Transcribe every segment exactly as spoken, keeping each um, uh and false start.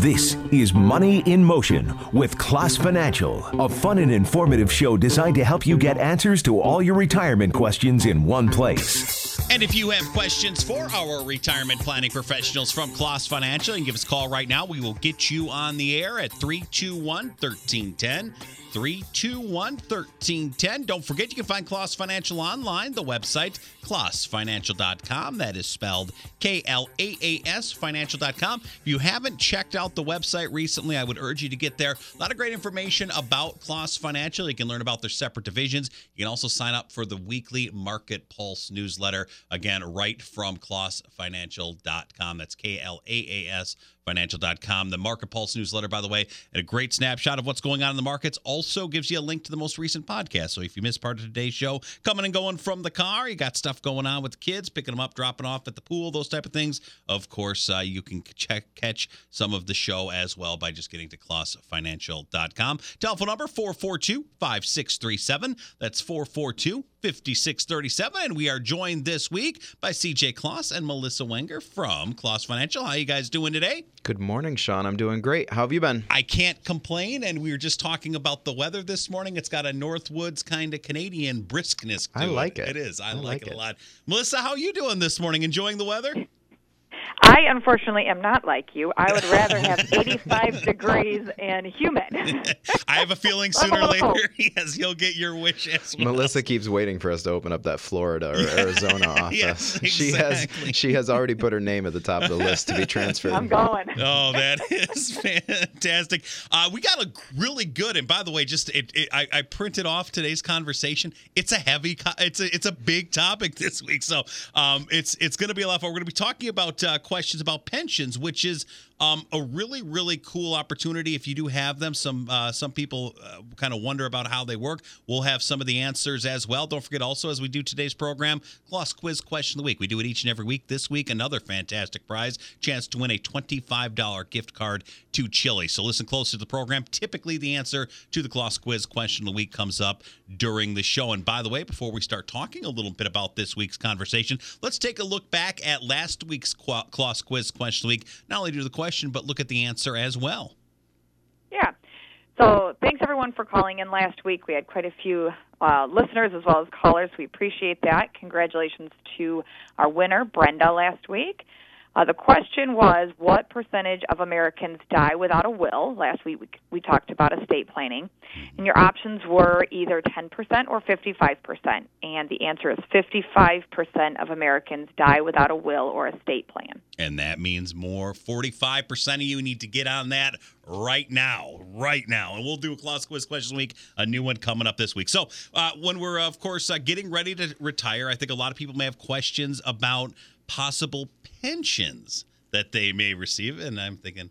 This is Money in Motion with Class Financial, a fun and informative show designed to help you get answers to all your retirement questions in one place. And if you have questions for our retirement planning professionals from Class Financial, you can give us a call right now. We will get you on the air at three two one, one three one zero. three two one, one three one zero. Don't forget, you can find Class Financial online, the website, class financial dot com. That is spelled K L A A S, financial dot com. If you haven't checked out the website recently, I would urge you to get there. A lot of great information about Class Financial. You can learn about their separate divisions. You can also sign up for the weekly Market Pulse newsletter, again, right from class financial dot com. That's K L A A S, financial dot com. The Market Pulse newsletter, by the way, and a great snapshot of what's going on in the markets, also gives you a link to the most recent podcast. So if you missed part of today's show, coming and going from the car, you got stuff going on with the kids, picking them up, dropping off at the pool, those type of things. Of course, uh, you can check catch some of the show as well by just getting to class financial dot com. Telephone number four four two, five six three seven. That's four four two, five six three seven. And we are joined this week by C J Kloss and Melissa Wenger from Kloss Financial. How you guys doing today? Good morning, Sean. I'm doing great. How have you been? I can't complain, and we were just talking about the weather this morning. It's got a Northwoods kind of Canadian briskness to I like it. It is. I, I like, like it a it. lot. Melissa, how are you doing this morning? Enjoying the weather? I, unfortunately, am not like you. I would rather have eighty-five degrees and humid. I have a feeling sooner or later, yes, you'll get your wish as well. Melissa keeps waiting for us to open up that Florida or Arizona office. Yes, She exactly. has she has already put her name at the top of the list to be transferred. I'm going. Oh, that is fantastic. Uh, we got a really good, and by the way, just it, it, I, I printed off today's conversation. It's a heavy, co- it's a it's a big topic this week, so um, it's it's going to be a lot of fun. We're going to be talking about uh, questions about pensions, which is um, a really really cool opportunity if you do have them. Some uh, some people uh, kind of wonder about how they work. We'll have some of the answers as well. Don't forget also, as we do today's program, Gloss Quiz Question of the Week. We do it each and every week. This week, another fantastic prize, chance to win a twenty-five dollars gift card to Chili. So listen close to the program. Typically, the answer to the Gloss Quiz Question of the Week comes up during the show. And by the way, before we start talking a little bit about this week's conversation, let's take a look back at last week's Qu- Gloss Quiz Question of the Week. Not only do the question, but look at the answer as well. Yeah. So thanks, everyone, for calling in last week. We had quite a few uh, listeners as well as callers. We appreciate that. Congratulations to our winner, Brenda, last week. Uh, the question was, what percentage of Americans die without a will? Last week we, we talked about estate planning. And your options were either ten percent or fifty-five percent. And the answer is fifty-five percent of Americans die without a will or estate plan. And that means more. forty-five percent of you need to get on that right now, right now. And we'll do a Class Quiz Question Week, a new one coming up this week. So uh, when we're, of course, uh, getting ready to retire, I think a lot of people may have questions about possible pensions that they may receive. And I'm thinking,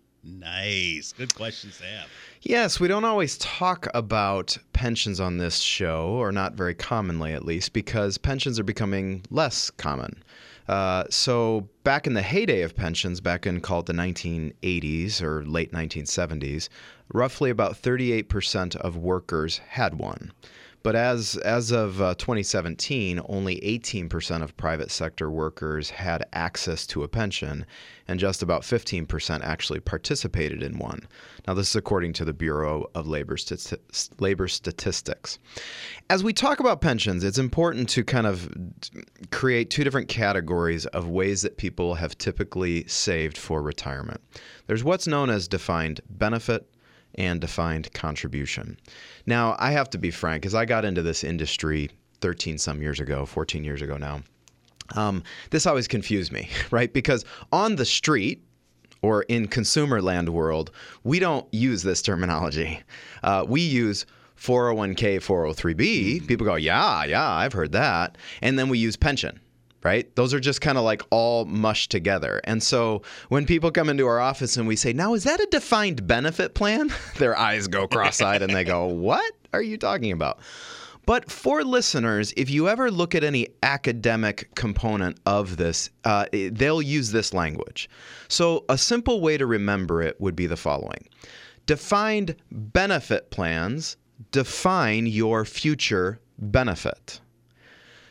nice. Good questions to have. Yes, we don't always talk about pensions on this show, or not very commonly at least, because pensions are becoming less common. Uh, so back in the heyday of pensions, back in called the nineteen eighties or late nineteen seventies, roughly about thirty-eight percent of workers had one. But as as of uh, twenty seventeen, only eighteen percent of private sector workers had access to a pension, and just about fifteen percent actually participated in one. Now, this is according to the Bureau of Labor, Stati- Labor Statistics. As we talk about pensions, it's important to kind of create two different categories of ways that people have typically saved for retirement. There's what's known as defined benefit and defined contribution. Now, I have to be frank, because I got into this industry thirteen some years ago, fourteen years ago now. Um, this always confused me, right? Because on the street, or in consumer land world, we don't use this terminology. Uh, we use four oh one k, four oh three b. People go, yeah, yeah, I've heard that. And then we use pension. Right? Those are just kind of like all mushed together. And so when people come into our office and we say, now, is that a defined benefit plan? Their eyes go cross-eyed and they go, what are you talking about? But for listeners, if you ever look at any academic component of this, uh, they'll use this language. So a simple way to remember it would be the following. Defined benefit plans define your future benefit.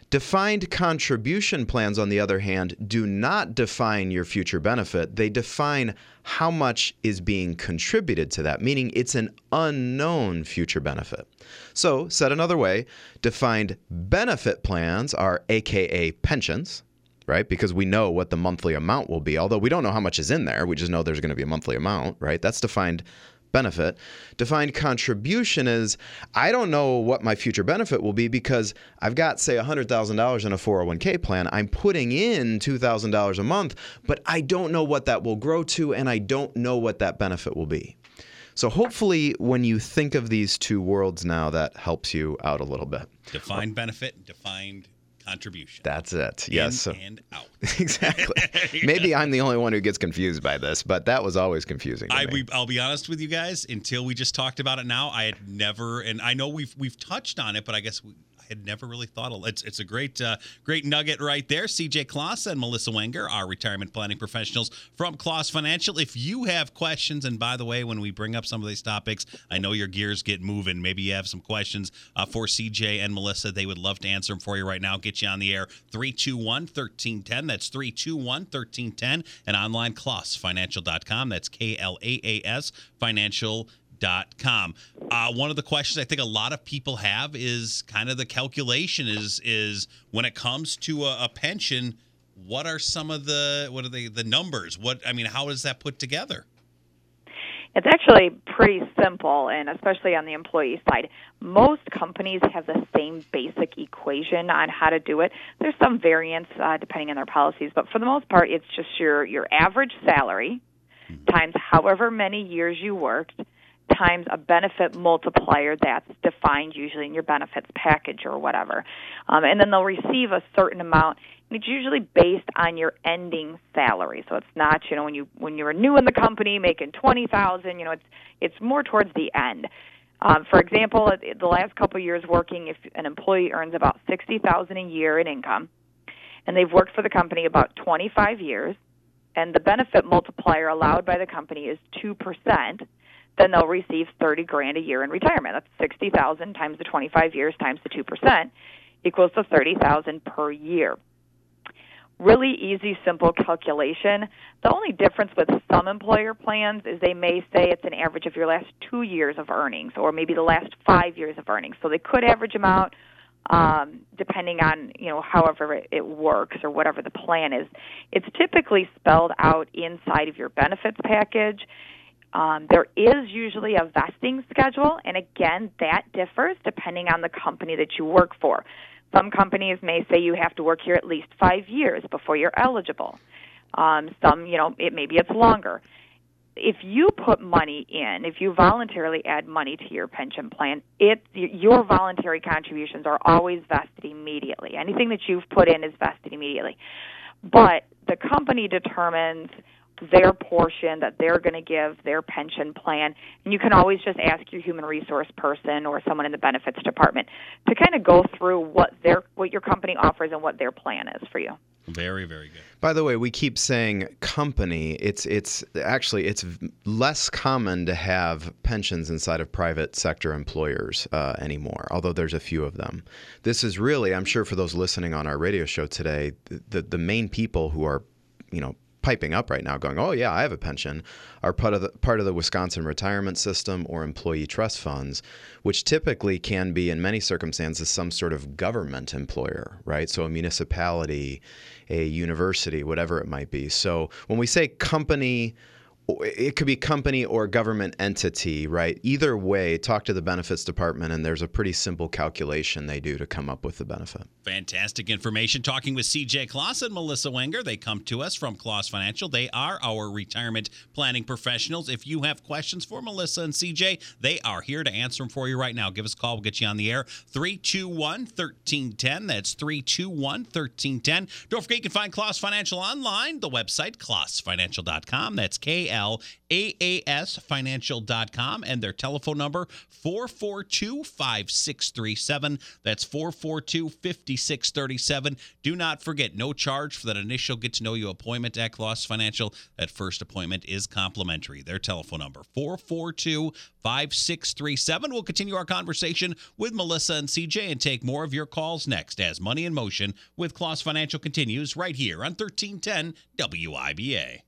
Defined contribution plans, on the other hand, do not define your future benefit. They define how much is being contributed to that, meaning it's an unknown future benefit. So, said another way, defined benefit plans are A K A pensions, right? Because we know what the monthly amount will be, although we don't know how much is in there. We just know there's going to be a monthly amount, right? That's defined benefit. Defined contribution is, I don't know what my future benefit will be because I've got, say, one hundred thousand dollars in a four oh one k plan. I'm putting in two thousand dollars a month, but I don't know what that will grow to, and I don't know what that benefit will be. So hopefully when you think of these two worlds now, that helps you out a little bit. Defined benefit, defined contribution. That's it. In Yes. and out. Exactly. Maybe I'm the only one who gets confused by this, but that was always confusing to I, me. we, I'll be honest with you guys. Until we just talked about it now, I had never, and I know we've we've touched on it, but I guess we, I had never really thought of it. It's, it's a great uh, great nugget right there. C J Kloss and Melissa Wenger, our retirement planning professionals from Kloss Financial. If you have questions, and by the way, when we bring up some of these topics, I know your gears get moving. Maybe you have some questions uh, for C J and Melissa. They would love to answer them for you right now. Get you on the air. three two one, one three one zero. That's three two one, one three one zero. And online, kloss financial dot com. That's K L A A S financial dot com. Uh, one of the questions I think a lot of people have is kind of the calculation is is when it comes to a, a pension, what are some of the what are they the numbers? What I mean, how is that put together? It's actually pretty simple, and especially on the employee side. Most companies have the same basic equation on how to do it. There's some variance uh, depending on their policies, but for the most part, it's just your, your average salary times however many years you worked times a benefit multiplier that's defined usually in your benefits package or whatever. Um, and then they'll receive a certain amount. And it's usually based on your ending salary. So it's not, you know, when you when you were new in the company making twenty thousand dollars, you know, it's it's more towards the end. Um, for example, the last couple of years working, if an employee earns about sixty thousand dollars a year in income, and they've worked for the company about twenty-five years, and the benefit multiplier allowed by the company is two percent, then they'll receive thirty grand a year in retirement. That's sixty thousand times the twenty-five years times the two percent equals to thirty thousand per year. Really easy, simple calculation. The only difference with some employer plans is they may say it's an average of your last two years of earnings or maybe the last five years of earnings. So they could average them out um, depending on, you know, however it, it works or whatever the plan is. It's typically spelled out inside of your benefits package. Um, there is usually a vesting schedule, and again, that differs depending on the company that you work for. Some companies may say you have to work here at least five years before you're eligible. Um, some, you know, it maybe it's longer. If you put money in, if you voluntarily add money to your pension plan, it your voluntary contributions are always vested immediately. Anything that you've put in is vested immediately. But the company determines their portion that they're going to give their pension plan. And you can always just ask your human resource person or someone in the benefits department to kind of go through what their what your company offers and what their plan is for you. Very, very good. By the way, we keep saying company. It's it's actually it's less common to have pensions inside of private sector employers uh, anymore, although there's a few of them. This is really, I'm sure for those listening on our radio show today, the the main people who are, you know, piping up right now going, oh, yeah, I have a pension, are part of the part of the Wisconsin retirement system or employee trust funds, which typically can be, in many circumstances, some sort of government employer, right? So a municipality, a university, whatever it might be. So when we say company, it could be company or government entity, right? Either way, talk to the benefits department, and there's a pretty simple calculation they do to come up with the benefit. Fantastic information. Talking with C J Kloss and Melissa Wenger. They come to us from Kloss Financial. They are our retirement planning professionals. If you have questions for Melissa and C J, they are here to answer them for you right now. Give us a call. We'll get you on the air. three two one, one three one zero. That's three two one, one three one zero. Don't forget, you can find Kloss Financial online. The website, kloss financial dot com. That's K L L A A S financial dot com, and their telephone number, four four two, five six three seven. That's four four two, five six three seven. Do not forget, no charge for that initial get-to-know-you appointment at Kloss Financial. That first appointment is complimentary. Their telephone number, four four two, five six three seven. We'll continue our conversation with Melissa and C J and take more of your calls next as Money in Motion with Kloss Financial continues right here on thirteen ten W I B A.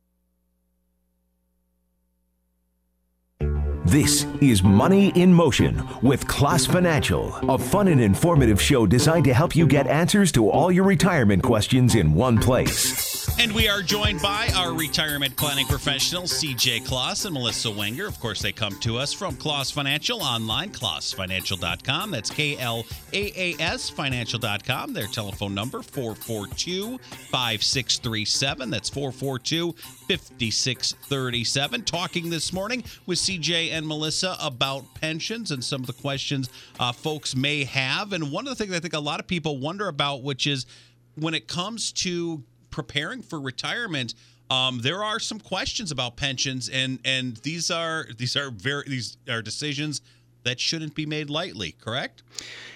This is Money in Motion with Kloss Financial, a fun and informative show designed to help you get answers to all your retirement questions in one place. And we are joined by our retirement planning professionals, C J Kloss and Melissa Wenger. Of course, they come to us from Kloss Financial online, kloss financial dot com. That's K L A A S financial dot com. Their telephone number, four four two, five six three seven. That's four four two, five six three seven. Talking this morning with C J and Melissa about pensions and some of the questions uh, folks may have. And one of the things I think a lot of people wonder about, which is when it comes to preparing for retirement, um, there are some questions about pensions, and and these are these are very these are decisions that shouldn't be made lightly. Correct?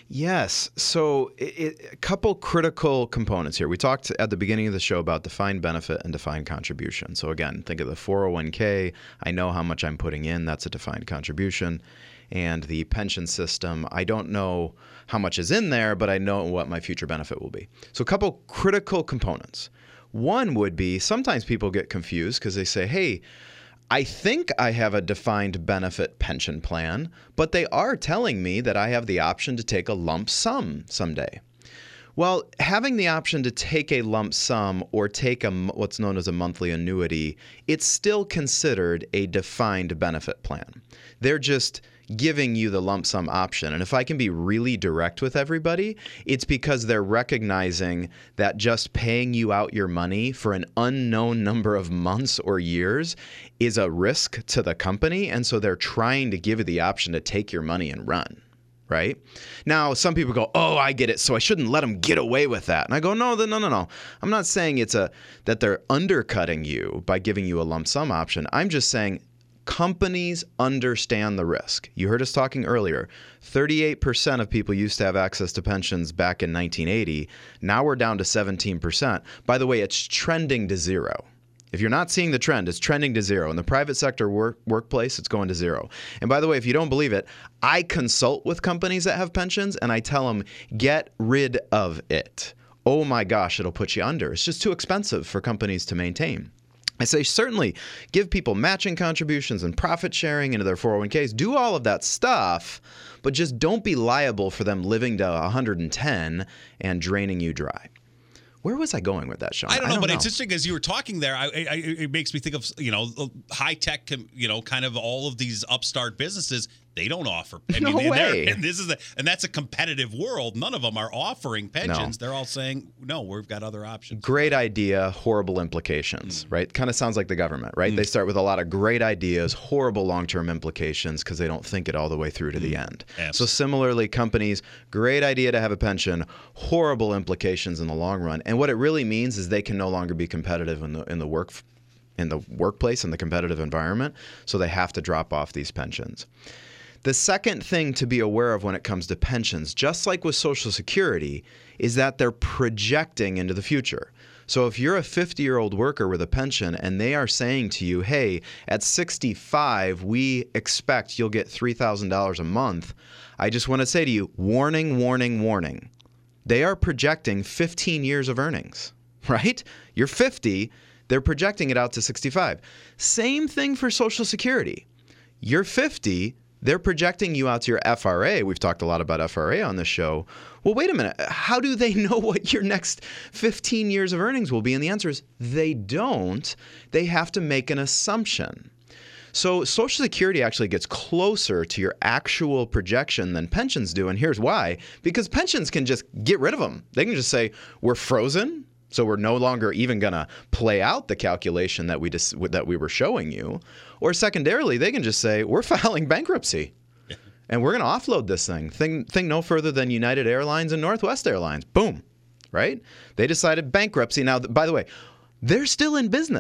Yes. So it, it, a couple critical components here. We talked at the beginning of the show about defined benefit and defined contribution. So again, think of the four oh one k. I know how much I'm putting in. That's a defined contribution. And the pension system, I don't know how much is in there, but I know what my future benefit will be. So a couple critical components. One would be, sometimes people get confused because they say, hey, I think I have a defined benefit pension plan, but they are telling me that I have the option to take a lump sum someday. Well, having the option to take a lump sum or take a, what's known as a monthly annuity, it's still considered a defined benefit plan. They're just giving you the lump sum option. And if I can be really direct with everybody, it's because they're recognizing that just paying you out your money for an unknown number of months or years is a risk to the company. And so they're trying to give you the option to take your money and run. Right? Now, some people go, oh, I get it, so I shouldn't let them get away with that. And I go, no, no, no, no. I'm not saying it's a that they're undercutting you by giving you a lump sum option. I'm just saying companies understand the risk. You heard us talking earlier. thirty-eight percent of people used to have access to pensions back in nineteen eighty. Now we're down to seventeen percent. By the way, it's trending to zero. If you're not seeing the trend, it's trending to zero. In the private sector work, workplace, it's going to zero. And by the way, if you don't believe it, I consult with companies that have pensions, and I tell them, get rid of it. Oh my gosh, it'll put you under. It's just too expensive for companies to maintain. I say certainly give people matching contributions and profit sharing into their four oh one k's. Do all of that stuff, but just don't be liable for them living to one hundred ten and draining you dry. Where was I going with that, Sean? I don't know, I don't but know. it's interesting as you were talking there. I, I, it makes me think of, you know, high tech, you know, kind of all of these upstart businesses. They don't offer. I No mean, way. And this is a, and that's a competitive world. None of them are offering pensions. No. They're all saying, no, we've got other options. Great idea, horrible implications, mm. right? Kind of sounds like the government, right? Mm. They start with a lot of great ideas, horrible long-term implications because they don't think it all the way through to mm. the end. Absolutely. So similarly, companies, great idea to have a pension, horrible implications in the long run. And what it really means is they can no longer be competitive in the in the work in the workplace, in the competitive environment. So they have to drop off these pensions. The second thing to be aware of when it comes to pensions, just like with Social Security, is that they're projecting into the future. So if you're a fifty-year-old worker with a pension and they are saying to you, hey, at sixty-five, we expect you'll get three thousand dollars a month, I just want to say to you, warning, warning, warning. They are projecting fifteen years of earnings, right? You're fifty, they're projecting it out to sixty-five. Same thing for Social Security. You're fifty, they're projecting you out to your F R A. We've talked a lot about F R A on this show. Well, wait a minute. How do they know what your next fifteen years of earnings will be? And the answer is they don't. They have to make an assumption. So Social Security actually gets closer to your actual projection than pensions do. And here's why. Because pensions can just get rid of them. They can just say, we're frozen. So we're no longer even going to play out the calculation that we dis- that we were showing you. Or secondarily, they can just say, we're filing bankruptcy. Yeah. And we're going to offload this thing. Think, think no further than United Airlines and Northwest Airlines. Boom. Right? They decided bankruptcy. Now, by the way, they're still in business.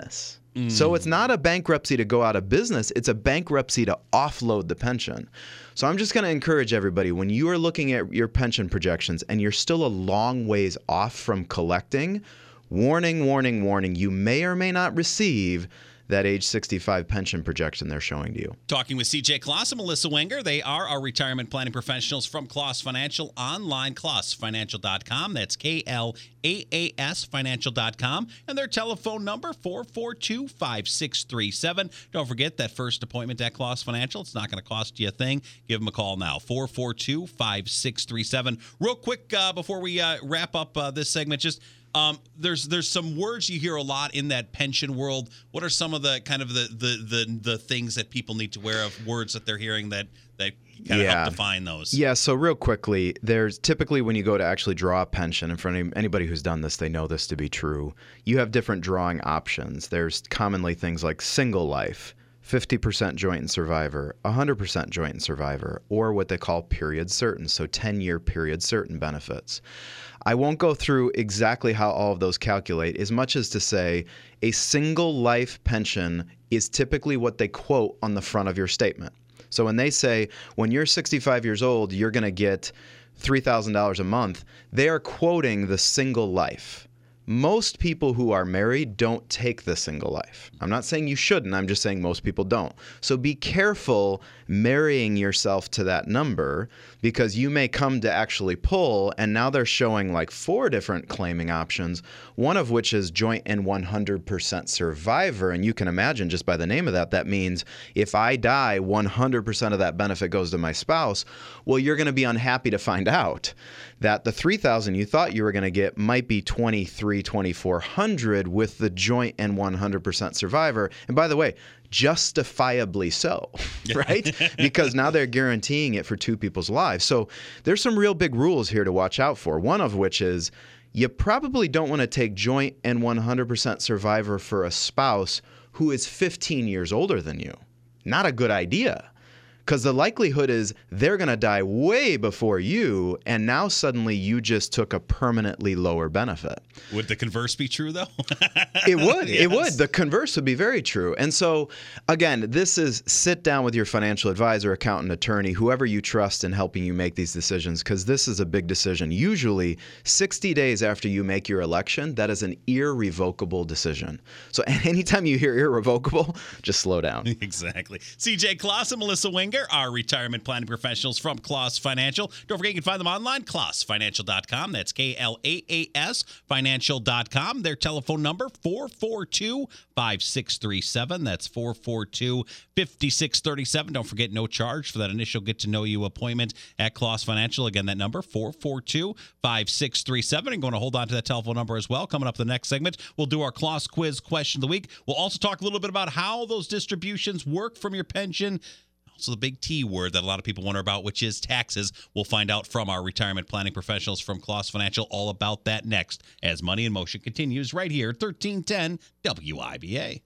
Mm. So it's not a bankruptcy to go out of business. It's a bankruptcy to offload the pension. So I'm just going to encourage everybody, when you are looking at your pension projections and you're still a long ways off from collecting, warning, warning, warning, you may or may not receive that age sixty-five pension projection they're showing to you. Talking with C J Kloss and Melissa Wenger. They are our retirement planning professionals from Kloss Financial, online, kloss financial dot com. That's K L A A S financial dot com. And their telephone number, four four two, five six three seven. Don't forget that first appointment at Kloss Financial. It's not going to cost you a thing. Give them a call now, four four two, five six three seven. Real quick, uh, before we uh, wrap up uh, this segment, just Um, there's there's some words you hear a lot in that pension world. What are some of the kind of the the the, the things that people need to wear of words that they're hearing that that kind of yeah. help define those? Yeah. So real quickly, there's typically when you go to actually draw a pension, and for any, anybody who's done this, they know this to be true. You have different drawing options. There's commonly things like single life, fifty percent joint and survivor, one hundred percent joint and survivor, or what they call period certain, so ten-year period certain benefits. I won't go through exactly how all of those calculate, as much as to say a single life pension is typically what they quote on the front of your statement. So when they say, when you're sixty-five years old, you're going to get three thousand dollars a month, they are quoting the single life. Most people who are married don't take the single life. I'm not saying you shouldn't. I'm just saying most people don't. So be careful marrying yourself to that number, because you may come to actually pull, and now they're showing like four different claiming options, one of which is joint and one hundred percent survivor. And you can imagine just by the name of that, that means if I die, one hundred percent of that benefit goes to my spouse. Well, you're going to be unhappy to find out that the three thousand dollars you thought you were going to get might be twenty-three, twenty-four hundred with the joint and one hundred percent survivor. And by the way, justifiably so, right? Because now they're guaranteeing it for two people's lives. So there's some real big rules here to watch out for. One of which is you probably don't want to take joint and one hundred percent survivor for a spouse who is fifteen years older than you. Not a good idea. Because the likelihood is they're going to die way before you, and now suddenly you just took a permanently lower benefit. Would the converse be true, though? It would. Yes. It would. The converse would be very true. And so, again, this is sit down with your financial advisor, accountant, attorney, whoever you trust in helping you make these decisions, because this is a big decision. Usually, sixty days after you make your election, that is an irrevocable decision. So anytime you hear irrevocable, just slow down. Exactly. C J Kloss and Melissa Wenger, our retirement planning professionals from Kloss Financial. Don't forget you can find them online, kloss financial dot com. That's K L A A S financial dot com. Their telephone number, four four two, five six three seven. That's four four two, five six three seven. Don't forget, no charge for that initial get-to-know-you appointment at Kloss Financial. Again, that number, four four two, five six three seven. And going to hold on to that telephone number as well. Coming up the next segment, we'll do our Kloss Quiz question of the week. We'll also talk a little bit about how those distributions work from your pension. Also, the big T word that a lot of people wonder about, which is taxes. We'll find out from our retirement planning professionals from Kloss Financial all about that next as Money in Motion continues right here, thirteen ten W I B A.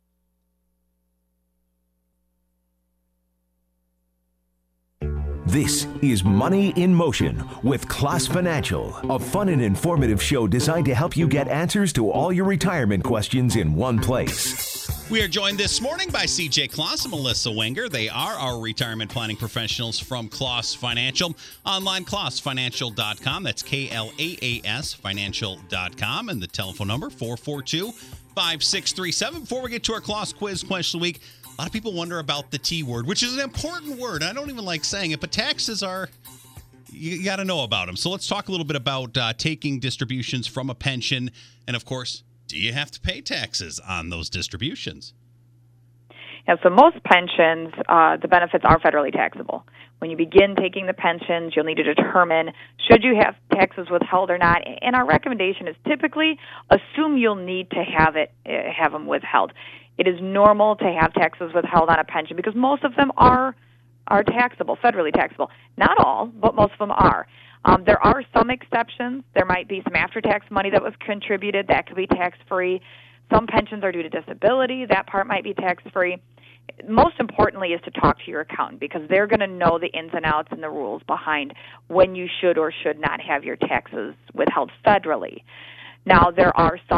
This is Money in Motion with Kloss Financial, a fun and informative show designed to help you get answers to all your retirement questions in one place. We are joined this morning by C J Kloss and Melissa Wenger. They are our retirement planning professionals from Kloss Financial. Online, kloss financial dot com. That's K L A A S financial dot com. And the telephone number, four four two, five six three seven. Before we get to our Kloss Quiz question of the week, a lot of people wonder about the T word, which is an important word. I don't even like saying it, but taxes are, you, you got to know about them. So let's talk a little bit about uh, taking distributions from a pension. And of course, do you have to pay taxes on those distributions? Yeah, so most pensions, uh, the benefits are federally taxable. When you begin taking the pensions, you'll need to determine should you have taxes withheld or not. And our recommendation is typically assume you'll need to have it, uh, have them withheld. It is normal to have taxes withheld on a pension because most of them are are taxable, federally taxable. Not all, but most of them are. Um, there are some exceptions. There might be some after-tax money that was contributed. That could be tax-free. Some pensions are due to disability. That part might be tax-free. Most importantly is to talk to your accountant because they're going to know the ins and outs and the rules behind when you should or should not have your taxes withheld federally. Now, there are some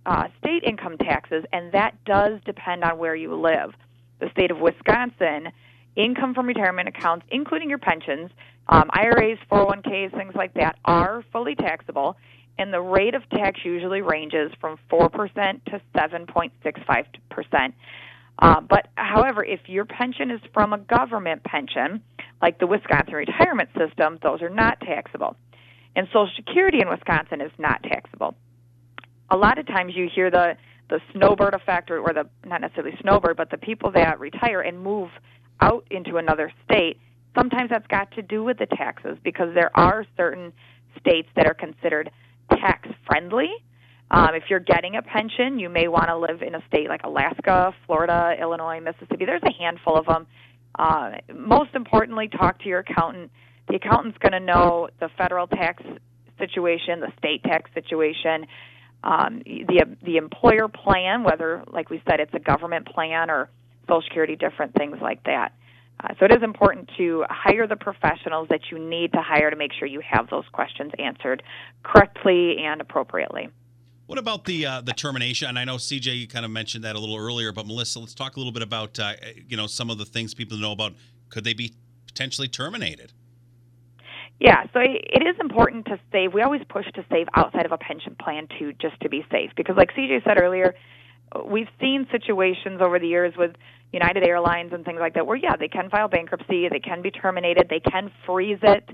uh, state income taxes, and that does depend on where you live. The state of Wisconsin, income from retirement accounts, including your pensions, um, I R As, four oh one Ks, things like that, are fully taxable, and the rate of tax usually ranges from four percent to seven point six five percent. Uh, but, however, if your pension is from a government pension, like the Wisconsin retirement system, those are not taxable. And Social Security in Wisconsin is not taxable. A lot of times you hear the, the snowbird effect, or, or the not necessarily snowbird, but the people that retire and move out into another state, sometimes that's got to do with the taxes, because there are certain states that are considered tax-friendly. Um, if you're getting a pension, you may want to live in a state like Alaska, Florida, Illinois, Mississippi. There's a handful of them. Uh, most importantly, talk to your accountant. The accountant's going to know the federal tax situation, the state tax situation, um, the the employer plan, whether, like we said, it's a government plan or Social Security, different things like that. Uh, so it is important to hire the professionals that you need to hire to make sure you have those questions answered correctly and appropriately. What about the uh, the termination? And I know, C J, you kind of mentioned that a little earlier, but Melissa, let's talk a little bit about uh, you know some of the things people know about. Could they be potentially terminated? Yeah, so it is important to save. We always push to save outside of a pension plan too, just to be safe. Because like C J said earlier, we've seen situations over the years with United Airlines and things like that where, yeah, they can file bankruptcy, they can be terminated, they can freeze it.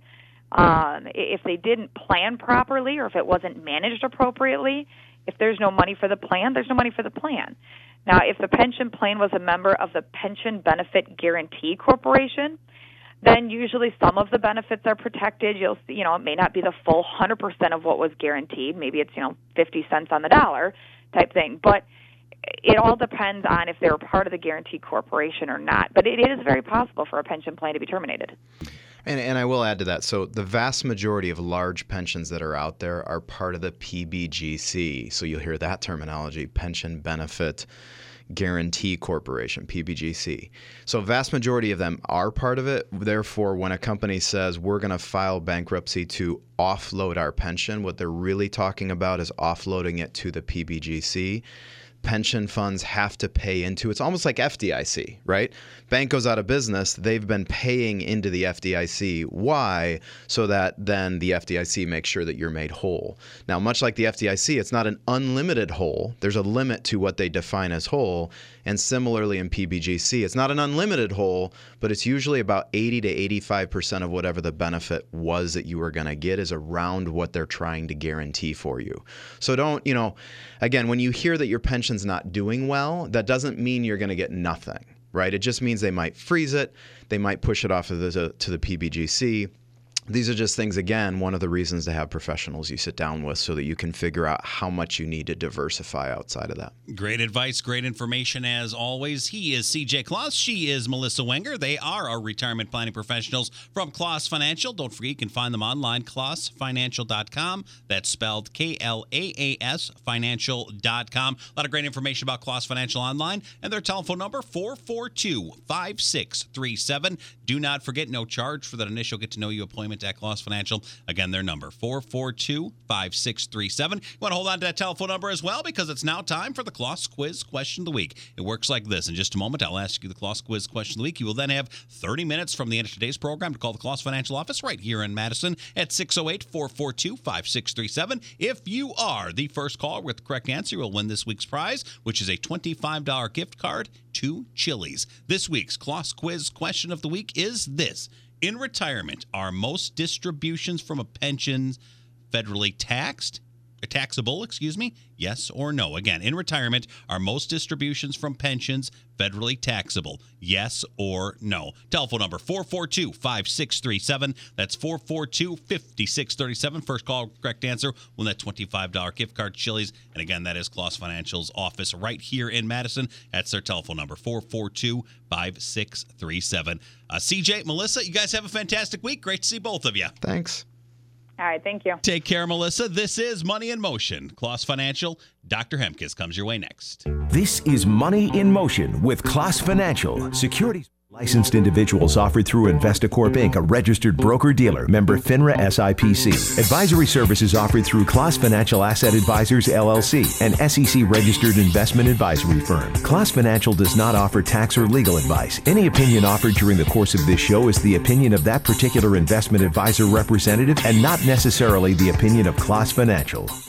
Um, if they didn't plan properly or if it wasn't managed appropriately, if there's no money for the plan, there's no money for the plan. Now, if the pension plan was a member of the Pension Benefit Guaranty Corporation, then usually some of the benefits are protected. You'll see, you know, it may not be the full one hundred percent of what was guaranteed. Maybe it's, you know, fifty cents on the dollar type thing. But it all depends on if they're part of the Guaranty Corporation or not. But it is very possible for a pension plan to be terminated. And, and I will add to that. So the vast majority of large pensions that are out there are part of the P B G C. So you'll hear that terminology, Pension Benefit Guaranty Corporation, P B G C. So a vast majority of them are part of it. Therefore, when a company says we're going to file bankruptcy to offload our pension, what they're really talking about is offloading it to the P B G C. Pension funds have to pay into. It's almost like F D I C, right? Bank goes out of business. They've been paying into the F D I C. Why? So that then the F D I C makes sure that you're made whole. Now, much like the F D I C, it's not an unlimited whole. There's a limit to what they define as whole. And similarly in P B G C, it's not an unlimited whole, but it's usually about eighty to eighty-five percent of whatever the benefit was that you were going to get is around what they're trying to guarantee for you. So don't, you know, again, when you hear that your pension's not doing well, that doesn't mean you're going to get nothing, right? It just means they might freeze it. They might push it off to the, to the P B G C. These are just things, again, one of the reasons to have professionals you sit down with so that you can figure out how much you need to diversify outside of that. Great advice, great information as always. He is C J Kloss. She is Melissa Wenger. They are our retirement planning professionals from Kloss Financial. Don't forget, you can find them online, kloss financial dot com. That's spelled K L A A S financial dot com. A lot of great information about Kloss Financial online and their telephone number, four four two, five six three seven. Do not forget, no charge for that initial get-to-know-you appointment at Kloss Financial. Again, their number, four four two, five six three seven. You want to hold on to that telephone number as well because it's now time for the Kloss Quiz Question of the Week. It works like this. In just a moment, I'll ask you the Kloss Quiz Question of the Week. You will then have thirty minutes from the end of today's program to call the Kloss Financial office right here in Madison at six oh eight, four four two, five six three seven. If you are the first caller with the correct answer, you'll win this week's prize, which is a twenty-five dollars gift card to Chili's. This week's Kloss Quiz Question of the Week is this. In retirement, are most distributions from a pension federally taxed? Taxable, excuse me? Yes or no? Again, in retirement, are most distributions from pensions federally taxable? Yes or no? Telephone number four four two, five six three seven. That's four four two, five six three seven. First call, correct answer, win that twenty-five dollars gift card to Chili's. And again, that is Kloss Financial's office right here in Madison. That's their telephone number, four four two, five six three seven. Uh, C J, Melissa, you guys have a fantastic week. Great to see both of you. Thanks. All right, thank you. Take care, Melissa. This is Money in Motion. Kloss Financial. Doctor Hemkes comes your way next. This is Money in Motion with Kloss Financial. Securities. Licensed individuals offered through Investacorp Incorporated, a registered broker-dealer, member FINRA S I P C. Advisory services offered through Class Financial Asset Advisors, L L C, an S E C-registered investment advisory firm. Class Financial does not offer tax or legal advice. Any opinion offered during the course of this show is the opinion of that particular investment advisor representative and not necessarily the opinion of Class Financial.